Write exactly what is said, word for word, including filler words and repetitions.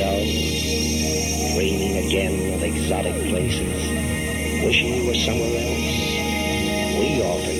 ago, dreaming again of exotic places, wishing you were somewhere else. We often